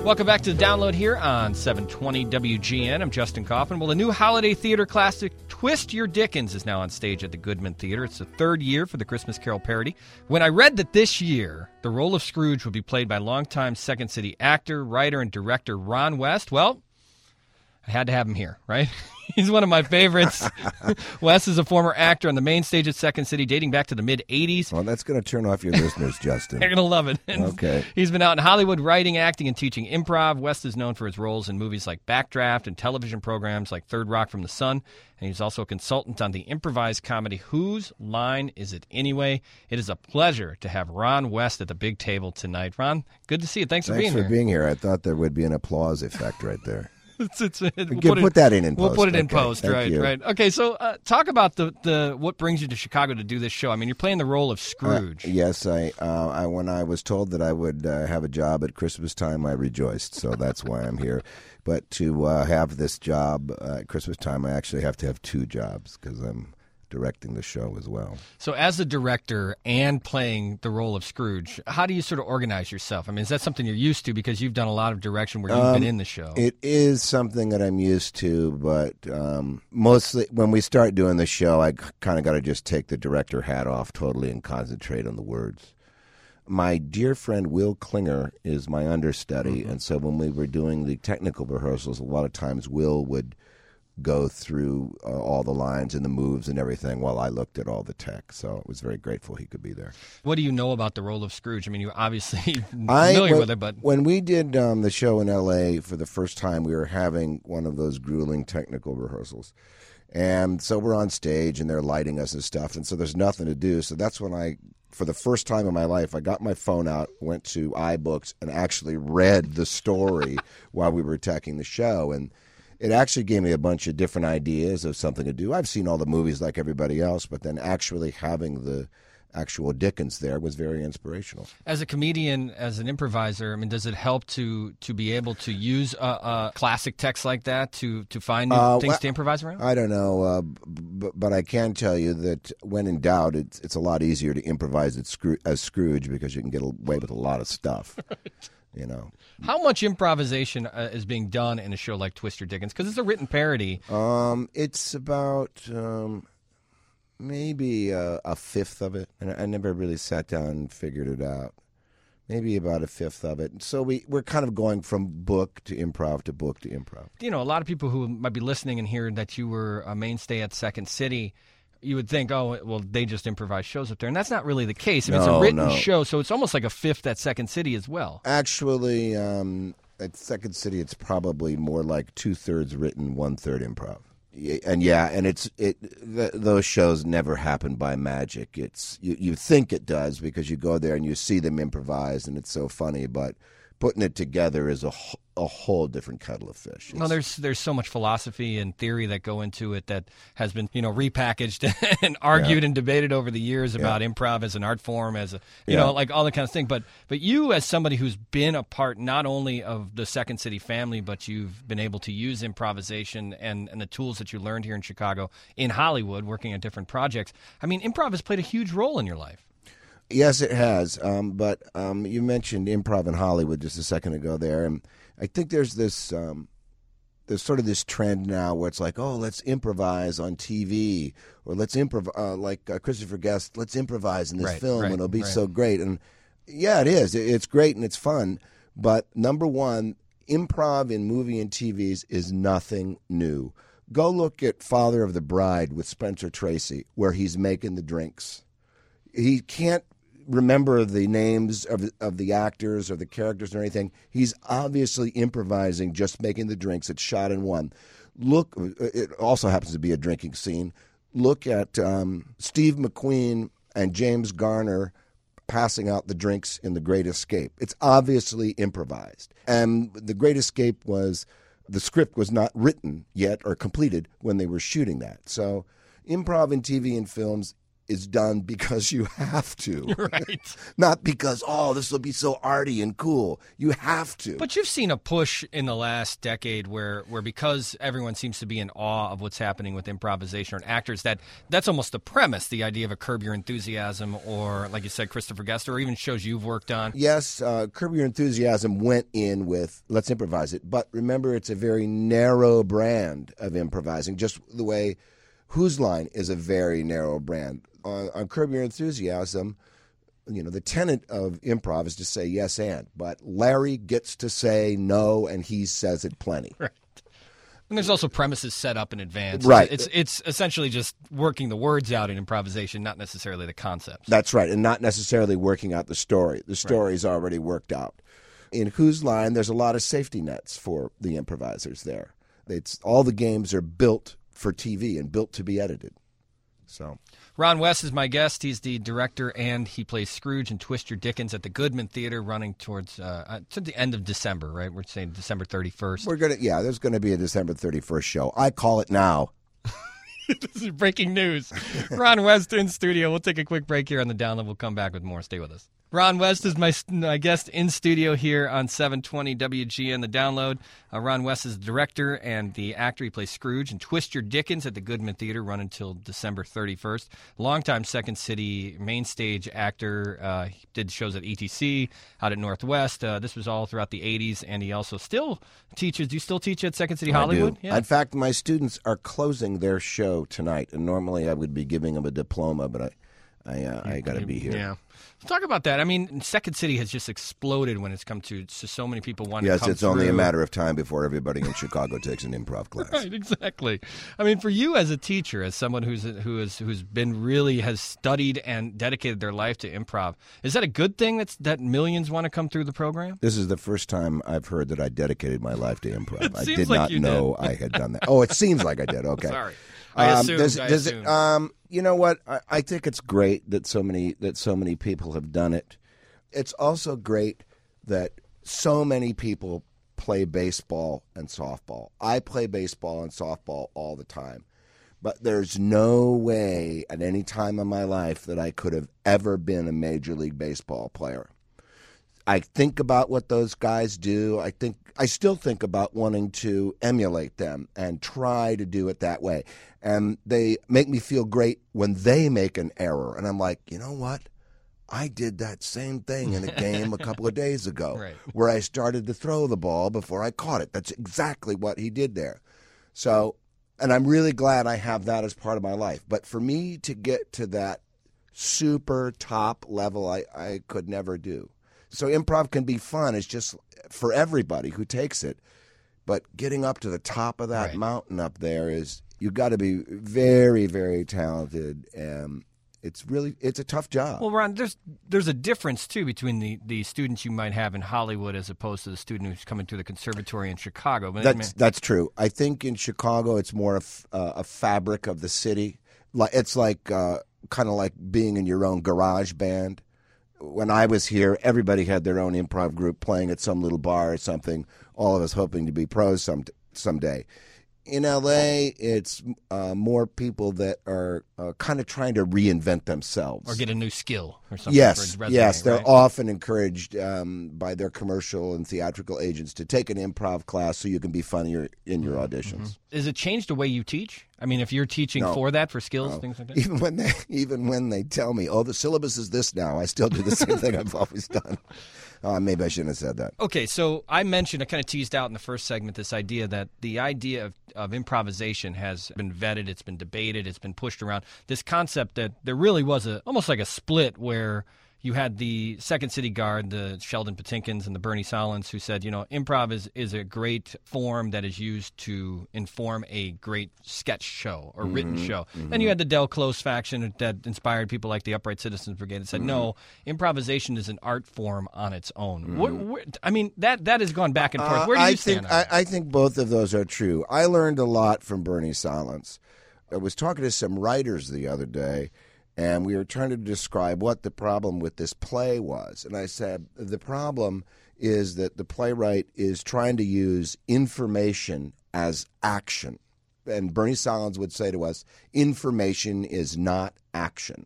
Welcome back to the download here on 720 WGN. I'm Justin Kaufman. Well, the new holiday theater classic Twist Your Dickens is now on stage at the Goodman Theater. It's the third year for the Christmas Carol parody. When I read that this year the role of Scrooge would be played by longtime Second City actor, writer, and director Ron West, well, I had to have him here, right? He's one of my favorites. Wes is a former actor on the main stage at Second City dating back to the mid-'80s. Well, that's going to turn off your listeners, Justin. They're going to love it. And okay. He's been out in Hollywood writing, acting, and teaching improv. West is known for his roles in movies like Backdraft and television programs like Third Rock from the Sun. And he's also a consultant on the improvised comedy Whose Line Is It Anyway? It is a pleasure to have Ron West at the big table tonight. Ron, good to see you. Thanks for being here. Thanks for being here. I thought there would be an applause effect right there. We'll put that in post. We'll put it in okay, post, right? you. Right. Okay, so talk about the what brings you to Chicago to do this show. I mean, you're playing the role of Scrooge. Yes, I when I was told that I would have a job at Christmas time, I rejoiced. So that's why I'm here. But to have this job at Christmas time, I actually have to have two jobs because I'm directing the show as well. So as a director and playing the role of Scrooge, how do you sort of organize yourself? I mean, is that something you're used to because you've done a lot of direction where you've been in the show? It is something that I'm used to, but mostly when we start doing the show, I kind of got to just take the director hat off totally and concentrate on the words. My dear friend Will Klinger is my understudy, and so when we were doing the technical rehearsals, a lot of times Will would go through all the lines and the moves and everything while I looked at all the tech. So I was very grateful he could be there. What do you know about the role of Scrooge? I mean, you're obviously familiar with it, but... When we did the show in L.A. for the first time, we were having one of those grueling technical rehearsals. And so we're on stage and they're lighting us and stuff, and so there's nothing to do. So that's when for the first time in my life, I got my phone out, went to iBooks, and actually read the story while we were teching the show. And it actually gave me a bunch of different ideas of something to do. I've seen all the movies like everybody else, but then actually having the actual Dickens there was very inspirational. As a comedian, as an improviser, I mean, does it help to be able to use a classic text like that to find new things to improvise around? I don't know, but I can tell you that when in doubt, it's a lot easier to improvise as Scrooge because you can get away with a lot of stuff. Right. You know. How much improvisation is being done in a show like Twist Your Dickens? Because it's a written parody. It's about maybe a fifth of it. And I never really sat down and figured it out. Maybe about a fifth of it. So we're kind of going from book to improv to book to improv. You know, a lot of people who might be listening and hear that you were a mainstay at Second City, you would think, oh, well, they just improvise shows up there. And that's not really the case. I mean, it's a written show, so it's almost like a fifth at Second City as well. Actually, at Second City, it's probably more like 2/3 written, 1/3 improv. And those shows never happen by magic. It's you think it does because you go there and you see them improvise, and it's so funny, but putting it together is a whole different kettle of fish. Well, there's so much philosophy and theory that go into it that has been repackaged and argued and debated over the years about improv as an art form, as a like all that kind of thing. But you, as somebody who's been a part not only of the Second City family, but you've been able to use improvisation and the tools that you learned here in Chicago, in Hollywood, working on different projects. I mean, improv has played a huge role in your life. Yes, it has. But you mentioned improv in Hollywood just a second ago there, and I think there's this sort of this trend now where it's like, oh, let's improvise on TV, or let's improvise like Christopher Guest. Let's improvise in this film, and it'll be so great. And yeah, it is. It's great and it's fun. But number one, improv in movie and TVs is nothing new. Go look at Father of the Bride with Spencer Tracy, where he's making the drinks. He can't remember the names of the actors or the characters or anything. He's obviously improvising, just making the drinks. It's shot in one. Look, it also happens to be a drinking scene. Look at Steve McQueen and James Garner passing out the drinks in The Great Escape. It's obviously improvised. And The Great Escape the script was not written yet or completed when they were shooting that. So improv in TV and films is done because you have to. Right. Not because, this will be so arty and cool. You have to. But you've seen a push in the last decade where because everyone seems to be in awe of what's happening with improvisation or actors, that's almost the premise, the idea of a Curb Your Enthusiasm or, like you said, Christopher Guest, or even shows you've worked on. Yes, Curb Your Enthusiasm went in with let's improvise it. But remember, it's a very narrow brand of improvising, just the way Whose Line is a very narrow brand. On Curb Your Enthusiasm, the tenet of improv is to say yes and. But Larry gets to say no, and he says it plenty. Right. And there's also premises set up in advance. Right. It's essentially just working the words out in improvisation, not necessarily the concepts. That's right, and not necessarily working out the story. The story's already worked out. In Whose Line, there's a lot of safety nets for the improvisers there. All the games are built for TV and built to be edited. So Ron West is my guest. He's the director, and he plays Scrooge in Twist Your Dickens at the Goodman Theater, running towards to the end of December, right? We're saying December 31st. There's going to be a December 31st show. I call it now. This is breaking news. Ron West in studio. We'll take a quick break here on the download. We'll come back with more. Stay with us. Ron West is my guest in studio here on 720 WGN, the download. Ron West is the director and the actor. He plays Scrooge and Twist Your Dickens at the Goodman Theater, run until December 31st. Longtime Second City main stage actor. He did shows at ETC, out at Northwest. This was all throughout the 80s, and he also still teaches. Do you still teach at Second City Hollywood? I do. Yeah. In fact, my students are closing their show tonight, and normally I would be giving them a diploma, but I got to be here. Yeah. Talk about that. I mean, Second City has just exploded when it's come to so many people wanting to come Yes, it's only a matter of time before everybody in Chicago takes an improv class. Right, exactly. I mean, for you as a teacher, as someone who's studied and dedicated their life to improv, is that a good thing that millions want to come through the program? This is the first time I've heard that I dedicated my life to improv. I did like not know I had done that. Oh, it seems like I did. Okay. Sorry. I assumed. You know what? I think it's great that so many people have done it. It's also great that so many people play baseball and softball. I play baseball and softball all the time. But there's no way at any time in my life that I could have ever been a Major League Baseball player. I think about what those guys do. I still think about wanting to emulate them and try to do it that way. And they make me feel great when they make an error. And I'm like, you know what? I did that same thing in a game a couple of days ago, right, where I started to throw the ball before I caught it. That's exactly what he did there. So, and I'm really glad I have that as part of my life. But for me to get to that super top level, I could never do. So improv can be fun. It's just for everybody who takes it. But getting up to the top of that mountain up there you got to be very, very talented. It's a tough job. Well, Ron, there's a difference, too, between the students you might have in Hollywood as opposed to the student who's coming through the conservatory in Chicago. That's true. I think in Chicago it's more a fabric of the city. It's like kind of like being in your own garage band. When I was here, everybody had their own improv group playing at some little bar or something, all of us hoping to be pros someday. In L.A., it's more people that are kind of trying to reinvent themselves. Or get a new skill or something. Yes, for resume, yes. They're right? often encouraged by their commercial and theatrical agents to take an improv class so you can be funnier in your auditions. Mm-hmm. Does it change the way you teach? I mean, if you're teaching for that, for skills, things like that? Even when they tell me, the syllabus is this now, I still do the same thing I've always done. Maybe I shouldn't have said that. Okay, so I kind of teased out in the first segment this idea that the idea of improvisation has been vetted, it's been debated, it's been pushed around. This concept that there really was almost like a split where you had the Second City Guard, the Sheldon Patinkins and the Bernie Solins, who said, improv is a great form that is used to inform a great sketch show or written show. Mm-hmm. Then you had the Del Close faction that inspired people like the Upright Citizens Brigade that said, no, improvisation is an art form on its own. Mm-hmm. That has gone back and forth. Where do you stand on that? I think both of those are true. I learned a lot from Bernie Solins. I was talking to some writers the other day, and we were trying to describe what the problem with this play was. And I said, the problem is that the playwright is trying to use information as action. And Bernie Solins would say to us, information is not action.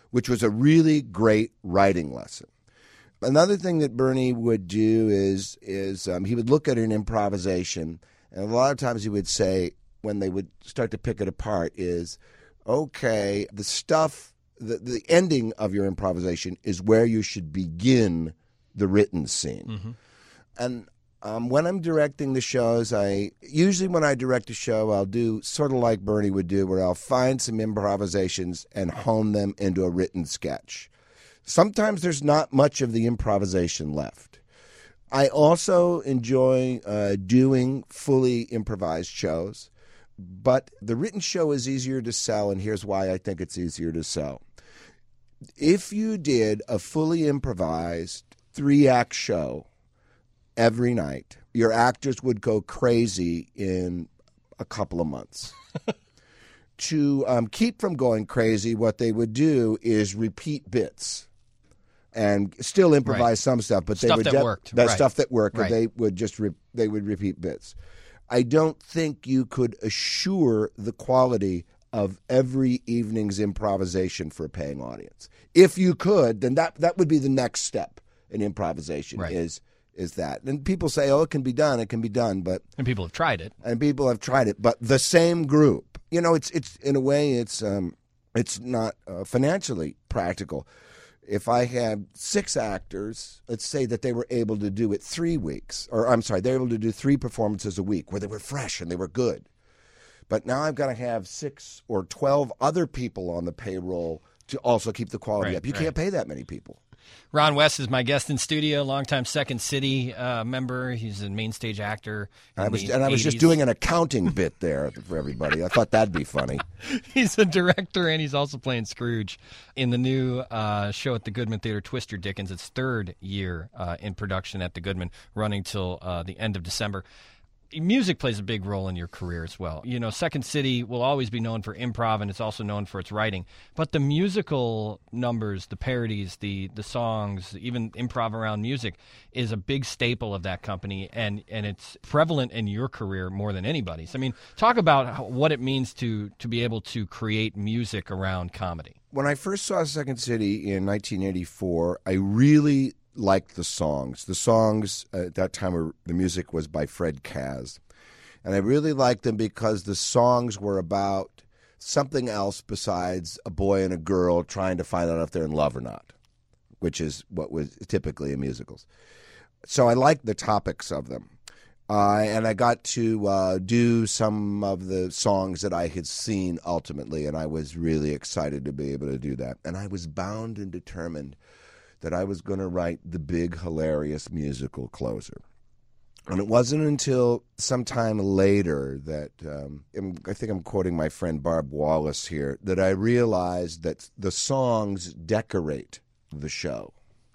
which was a really great writing lesson. Another thing that Bernie would do is he would look at an improvisation, and a lot of times he would say, when they would start to pick it apart, is, okay, the stuff, the ending of your improvisation is where you should begin the written scene. Mm-hmm. And when I'm directing the shows, usually when I direct a show, I'll do sort of like Bernie would do, where I'll find some improvisations and hone them into a written sketch. Sometimes there's not much of the improvisation left. I also enjoy doing fully improvised shows, but the written show is easier to sell, and here's why I think it's easier to sell. If you did a fully improvised 3-act show every night, your actors would go crazy in a couple of months. To keep from going crazy, what they would do is repeat bits and still improvise some stuff, but stuff that worked. Stuff that worked. Right. They would they would repeat bits. I don't think you could assure the quality of every evening's improvisation for a paying audience. If you could, then that would be the next step in improvisation. Right. Is that. And people say, oh, it can be done, but And people have tried it. But the same group. It's in a way it's not financially practical. If I had 6 actors, let's say that they were able to do it 3 weeks, they were able to do 3 performances a week where they were fresh and they were good. But now I've got to have 6 or 12 other people on the payroll to also keep the quality up. You can't pay that many people. Ron West is my guest in studio, longtime Second City member. He's a main stage actor. I was just doing an accounting bit there for everybody. I thought that'd be funny. He's a director, and he's also playing Scrooge in the new show at the Goodman Theater, Twist Your Dickens. Its 3rd year in production at the Goodman, running till the end of December. Music plays a big role in your career as well. Second City will always be known for improv, and it's also known for its writing. But the musical numbers, the parodies, the songs, even improv around music is a big staple of that company, and it's prevalent in your career more than anybody's. I mean, talk about what it means to be able to create music around comedy. When I first saw Second City in 1984, I really liked the songs. The songs at that time, the music was by Fred Kaz. And I really liked them because the songs were about something else besides a boy and a girl trying to find out if they're in love or not, which is what was typically in musicals. So I liked the topics of them. And I got to do some of the songs that I had seen ultimately, and I was really excited to be able to do that. And I was bound and determined that I was going to write the big, hilarious musical closer. And it wasn't until some time later that, I think I'm quoting my friend Barb Wallace here, that I realized that the songs decorate the show.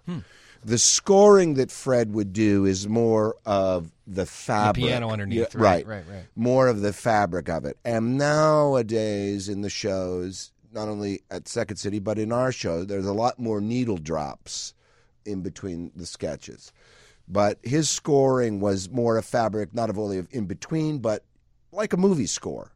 The scoring that Fred would do is more of the fabric. The piano underneath, Yeah, right. More of the fabric of it. And nowadays in the shows, not only at Second City, but in our show, there's a lot more needle drops in between the sketches. But his scoring was more a fabric, not only of in between, but like a movie score.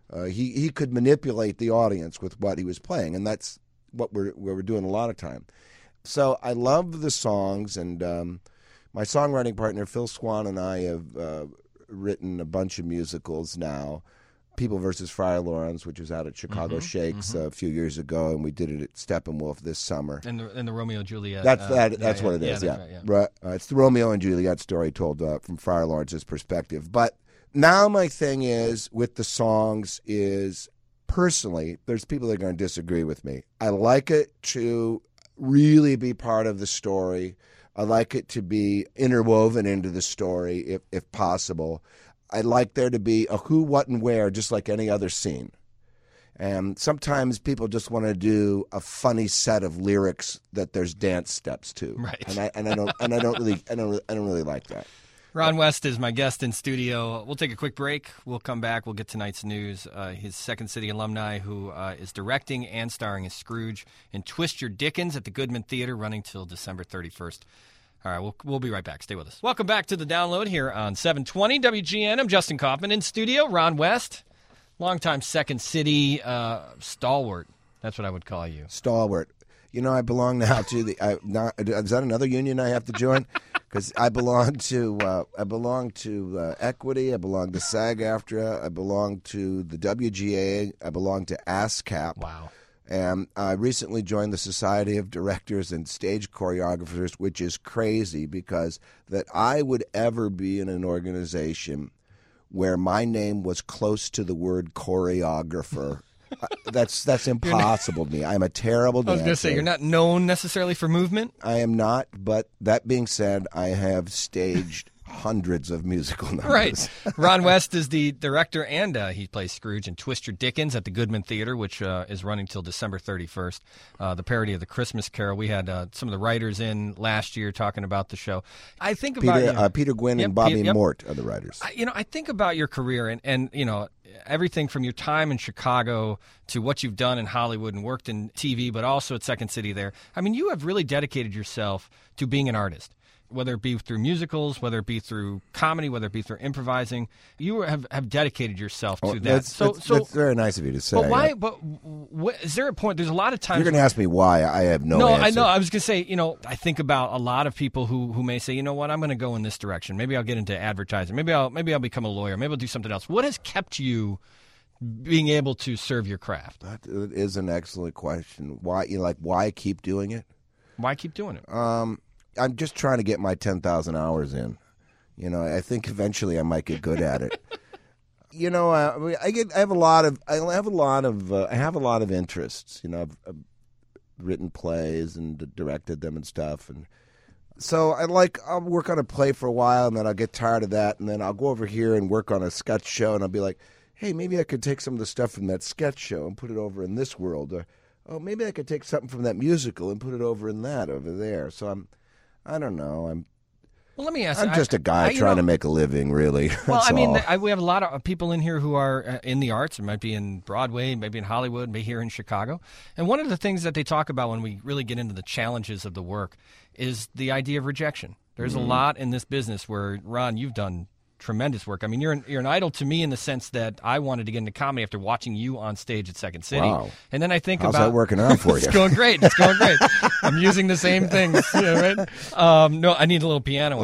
He could manipulate the audience with what he was playing, and that's what we're doing a lot of time. So I love the songs, and my songwriting partner, Phil Swan, and I have written a bunch of musicals now. People vs. Friar Lawrence, which was out at Chicago Shakes a few years ago, and we did it at Steppenwolf this summer. And the Romeo and Juliet. That's what it is. Yeah, right. It's the Romeo and Juliet story told from Friar Lawrence's perspective. But now my thing is with the songs is personally, there's people that are going to disagree with me. I like it to really be part of the story. I like it to be interwoven into the story if possible. I'd like there to be a who, what, and where, just like any other scene. And sometimes people just want to do a funny set of lyrics that there's dance steps to, right? And I don't really like that. Ron West is my guest in studio. We'll take a quick break. We'll come back. We'll get tonight's news. His Second City alumni, who is directing and starring as Scrooge in Twist Your Dickens at the Goodman Theater, running till December 31st. All right, we'll be right back. Stay with us. Welcome back to The Download here on 720 WGN. I'm Justin Kaufman in studio. Ron West, longtime Second City stalwart. That's what I would call you. Stalwart. I belong now to the. Is that another union I have to join? Because I belong to Equity. I belong to SAG-AFTRA. I belong to the WGA. I belong to ASCAP. Wow. And I recently joined the Society of Directors and Stage Choreographers, which is crazy because that I would ever be in an organization where my name was close to the word choreographer. That's impossible to me. I'm a terrible dancer. I was going to say, you're not known necessarily for movement? I am not, but that being said, I have staged hundreds of musical numbers. Right. Ron West is the director, and he plays Scrooge in Twist Your Dickens at the Goodman Theater, which is running till December 31st, the parody of the Christmas Carol. We had some of the writers in last year talking about the show. I think about Peter Gwynn and Bobby Mort are the writers. I think about your career and everything from your time in Chicago to what you've done in Hollywood and worked in TV, but also at Second City there. I mean, you have really dedicated yourself to being an artist, whether it be through musicals, whether it be through comedy, whether it be through improvising. You have dedicated yourself to that. That's very nice of you to say. But why? But is there a point? There's a lot of times you're going to ask me why. I have no answer. I know. I was going to say, I think about a lot of people who may say, you know what, I'm going to go in this direction. Maybe I'll get into advertising. Maybe I'll become a lawyer. Maybe I'll do something else. What has kept you being able to serve your craft? That is an excellent question. Why keep doing it? Why keep doing it? I'm just trying to get my 10,000 hours in. I think eventually I might get good at it. I have a lot of interests. I've written plays and directed them and stuff, and so I'll work on a play for a while, and then I'll get tired of that, and then I'll go over here and work on a sketch show, and I'll be like, hey, maybe I could take some of the stuff from that sketch show and put it over in this world, or maybe I could take something from that musical and put it over in that over there. So I don't know. Well, let me ask. I'm just a guy trying to make a living, really. Well, we have a lot of people in here who are in the arts. It might be in Broadway, maybe in Hollywood, maybe here in Chicago. And one of the things that they talk about when we really get into the challenges of the work is the idea of rejection. There's a lot in this business where, Ron, you've done tremendous work. I mean, you're an idol to me in the sense that I wanted to get into comedy after watching you on stage at Second City. Wow. And then I think How's that working out for you? It's going great. I'm using the same things, right? No, I need a little piano.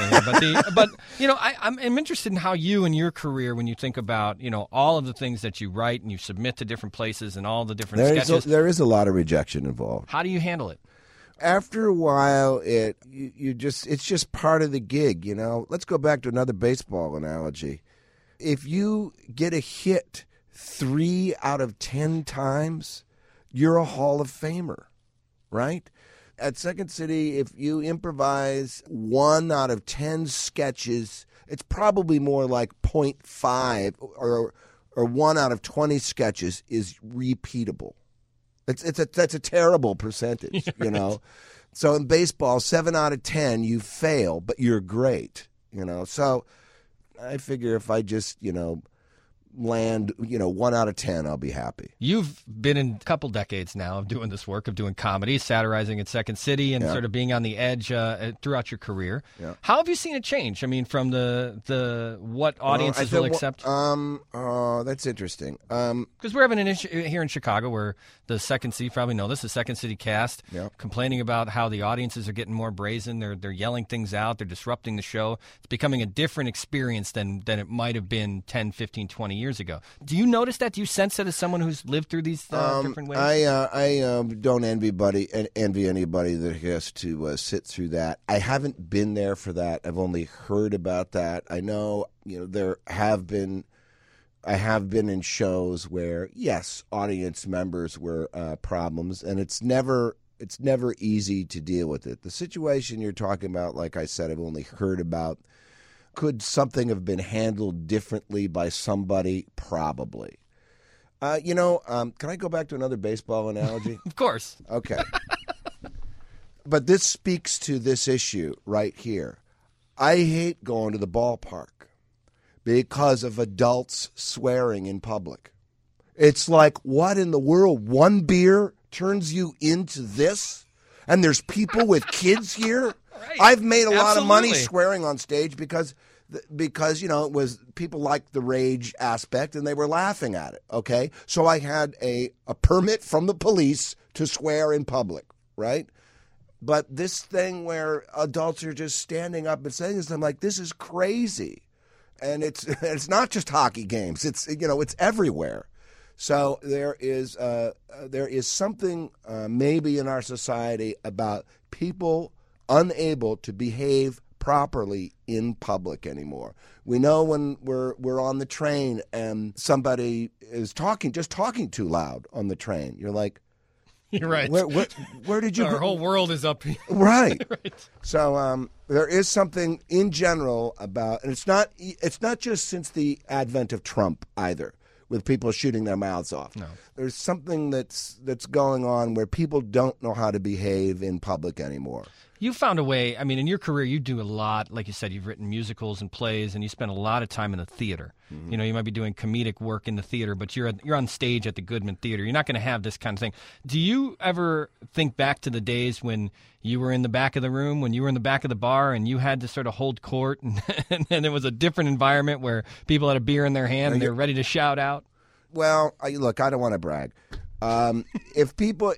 I'm interested in how you and your career, when you think about, all of the things that you write and you submit to different places and all the different sketches. There is a lot of rejection involved. How do you handle it? After a while, it's just part of the gig, Let's go back to another baseball analogy. If you get a hit 3 out of 10 times, you're a Hall of Famer, right? At Second City, if you improvise 1 out of 10 sketches, it's probably more like 0.5 or 1 out of 20 sketches is repeatable. That's a terrible percentage, So in baseball, 7 out of 10 you fail, but you're great, So I figure if I just land 1 out of 10, I'll be happy. You've been in a couple decades now of doing this work, of doing comedy, satirizing at Second City, and sort of being on the edge throughout your career. Yeah. How have you seen it change? I mean, from the what audiences will accept? That's interesting. Because we're having an issue here in Chicago where the Second City, you probably know this, the Second City cast, complaining about how the audiences are getting more brazen. They're yelling things out. They're disrupting the show. It's becoming a different experience than it might have been 10, 15, 20 years ago. Do you notice that? Do you sense that as someone who's lived through these different ways? I don't envy anybody that has to sit through that. I haven't been there for that. I've only heard about that. I know, I have been in shows where, yes, audience members were problems, and it's never easy to deal with it. The situation you're talking about, like I said, I've only heard about. Could something have been handled differently by somebody? Probably. Can I go back to another baseball analogy? Of course. Okay. But this speaks to this issue right here. I hate going to the ballpark because of adults swearing in public. It's like, what in the world? One beer turns you into this? And there's people with kids here? Right. I've made a lot of money swearing on stage because it was people liked the rage aspect and they were laughing at it, okay? So I had a permit from the police to swear in public. right? But this thing where adults are just standing up and saying this, I'm like, this is crazy. And it's not just hockey games. It's everywhere. So there is something maybe in our society about people unable to behave properly in public anymore. We know when we're on the train and somebody is talking too loud on the train. You're like, you're right. Where did you? Our whole world is up here. Right. Right. So there is something in general about, and it's not just since the advent of Trump either, with people shooting their mouths off. No. There's something that's going on where people don't know how to behave in public anymore. You found a way. I mean, in your career, you do a lot. Like you said, you've written musicals and plays, and you spend a lot of time in the theater. Mm-hmm. You might be doing comedic work in the theater, but you're on stage at the Goodman Theater. You're not going to have this kind of thing. Do you ever think back to the days when you were in the back of the room, when you were in the back of the bar, and you had to sort of hold court, and it was a different environment where people had a beer in their hand and they were ready to shout out? Well, look, I don't want to brag. If people,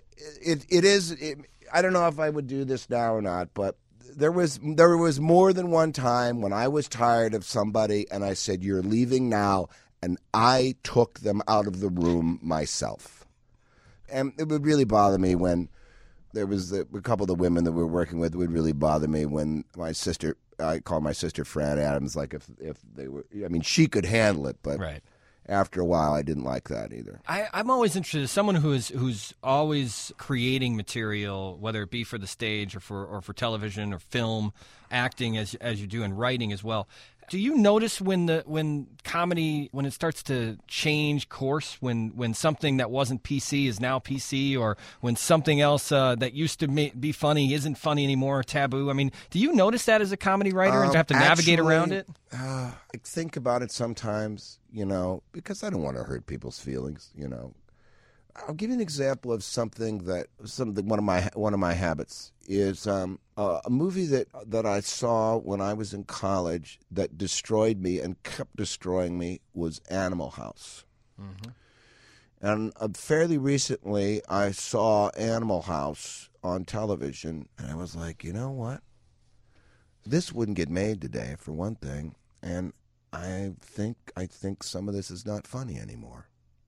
I don't know if I would do this now or not, but there was more than one time when I was tired of somebody and I said, "You're leaving now," and I took them out of the room myself. And it would really bother me when there was a couple of the women that we were working with. It would really bother me when I call my sister Fran Adams, like if they were, I mean, she could handle it, but right. After a while, I didn't like that either. I'm always interested as someone who's always creating material, whether it be for the stage or for television or film, acting as you do, and writing as well. Do you notice when comedy, when it starts to change course, when something that wasn't PC is now PC, or when something else that used to be funny isn't funny anymore, taboo? I mean, do you notice that as a comedy writer and have to navigate around it? I think about it sometimes, because I don't want to hurt people's feelings, I'll give you an example of something one of my habits is a movie that I saw when I was in college that destroyed me and kept destroying me was Animal House. Mm-hmm. And fairly recently I saw Animal House on television and I was like, you know what? This wouldn't get made today, for one thing, and I think some of this is not funny anymore.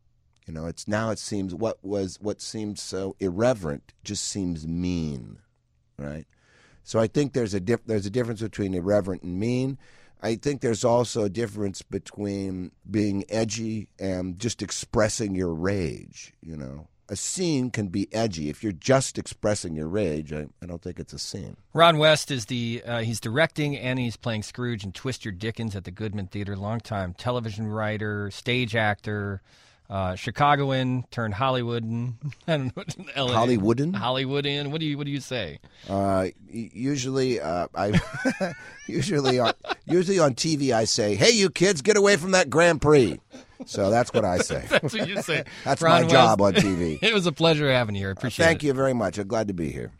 It seems what seemed so irreverent just seems mean, right? So I think there's a difference between irreverent and mean. I think there's also a difference between being edgy and just expressing your rage. A scene can be edgy if you're just expressing your rage. I don't think it's a scene. Ron West is he's directing and he's playing Scrooge in Twist Your Dickens at the Goodman Theater. Longtime television writer, stage actor. Chicagoan turned Hollywoodan. I don't know. LA. Hollywoodan. Hollywoodan. What do you say? Usually on TV I say, "Hey, you kids, get away from that Grand Prix." So that's what I say. That's what you say. That's Ron my job West. on TV. It was a pleasure having you here. I appreciate it. Thank you very much. I'm glad to be here.